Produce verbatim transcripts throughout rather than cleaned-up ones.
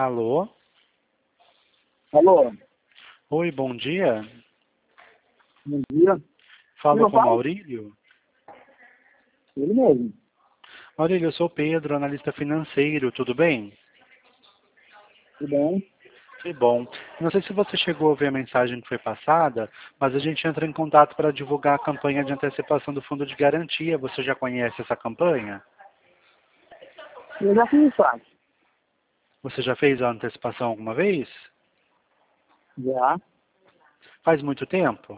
Alô? Alô, Oi, bom dia. bom dia. Falo Não com o fala? Maurílio. Ele mesmo. Maurílio, eu sou o Pedro, analista financeiro, tudo bem? Tudo bem? Que bom. Não sei se você chegou a ver a mensagem que foi passada, mas a gente entra em contato para divulgar a campanha de antecipação do Fundo de Garantia. Você já conhece essa campanha? Eu já fiz isso. Você já fez a antecipação alguma vez? Já. Faz muito tempo?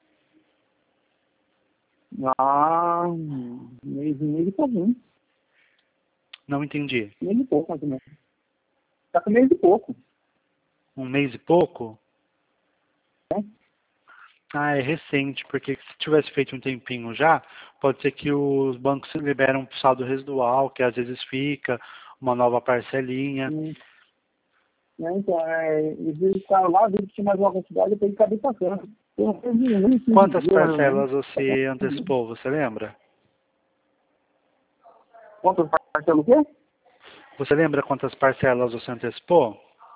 Ah, um mês e meio e pouquinho. Não entendi. Mês e pouco, mais ou menos. Tá com mês e pouco. Um mês e pouco? Né? Ah, é recente, porque se tivesse feito um tempinho já, pode ser que os bancos liberam um saldo residual, que às vezes fica, uma nova parcelinha. Hum, né, então, é, eles ficaram lá, viram que tinha mais uma quantidade, depois acabei passando. Eu não fiz nenhum, nem quinze Quantas dias, mais ou menos. parcelas você antecipou, você lembra? Quantas parcelas o quê? Você lembra quantas parcelas você antecipou?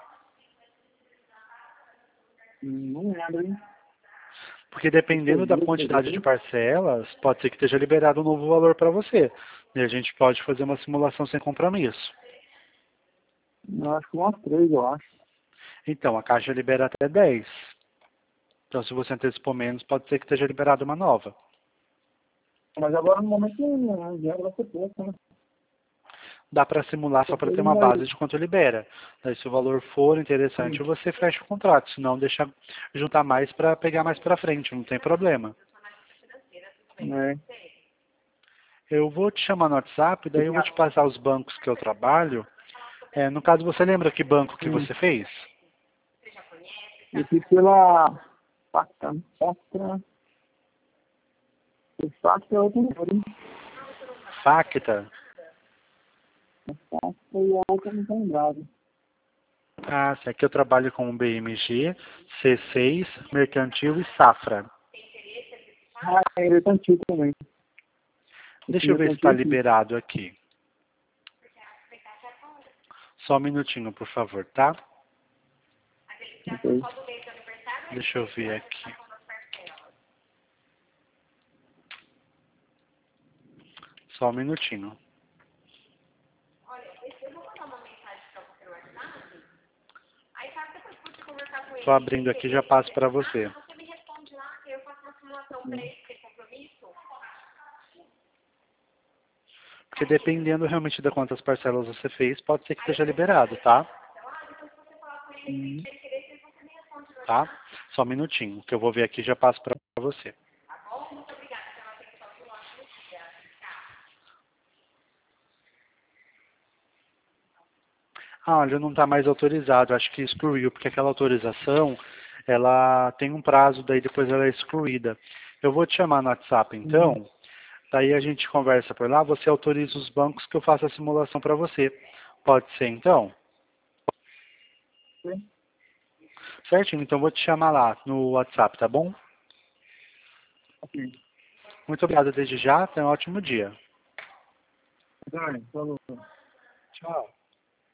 Hum, Não lembro, hein? Porque dependendo da Três quantidade de dias, parcelas, pode ser que esteja liberado um novo valor para você. E a gente pode fazer uma simulação sem compromisso. eu acho que umas três, eu acho. Então, a Caixa libera até dez. Então, se você antecipou menos, pode ser que esteja liberado uma nova. Mas agora, no momento, o dinheiro vai ser pouco, né? Dá para simular só para Depois ter uma vai... base de quanto libera. Daí, se o valor for interessante, Hum, você fecha o contrato. Senão, deixa juntar mais para pegar mais para frente, não tem problema. É. Eu vou te chamar no WhatsApp, daí eu vou te Hum. passar os bancos que eu trabalho. É, no caso, você lembra que banco que você fez? Eu fiz pela Pacta, Pacta, o Pacta é outro número, hein? Facta? O Pacta e a outra não tem lembrado. Ah, sim, aqui eu trabalho com o B M G, C seis, Mercantil e Safra. Ah, é mercantil também. Esse Deixa eu ver se está mercantil aqui. liberado aqui. Só um minutinho, por favor, tá? Ok. Deixa eu ver aqui. Só um minutinho. Estou abrindo aqui e já passo para você. Porque dependendo realmente de quantas parcelas você fez, pode ser que esteja liberado, tá? Hum. Tá? Só um minutinho, que eu vou ver aqui e já passo para você. Ah, olha, não está mais autorizado, acho que excluiu, porque aquela autorização, ela tem um prazo, daí depois ela é excluída. Eu vou te chamar no WhatsApp Hum. então, daí a gente conversa por lá, você autoriza os bancos que eu faça a simulação para você. Pode ser então? Sim. Certinho, então eu vou te chamar lá no WhatsApp, tá bom? Ok. Muito obrigado desde já, tenha um ótimo dia. Tá, falou. Tchau.